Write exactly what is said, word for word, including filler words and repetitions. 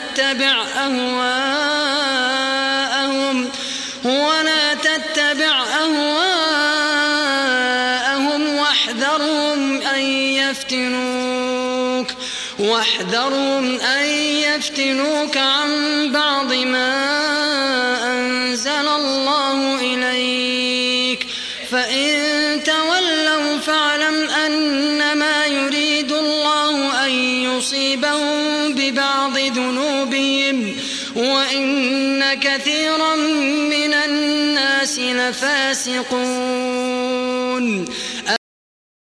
تتبع أهواءهم ولا تتبع أهواءهم واحذرهم أن يفتنوك واحذرهم أن يفتنوك عن بعض ما أنزل الله إليك فإن تولوا فاعلم أنما يريد الله أن يصيبهم ببعض ذنوبهم وإن كثيرا من الناس لفاسقون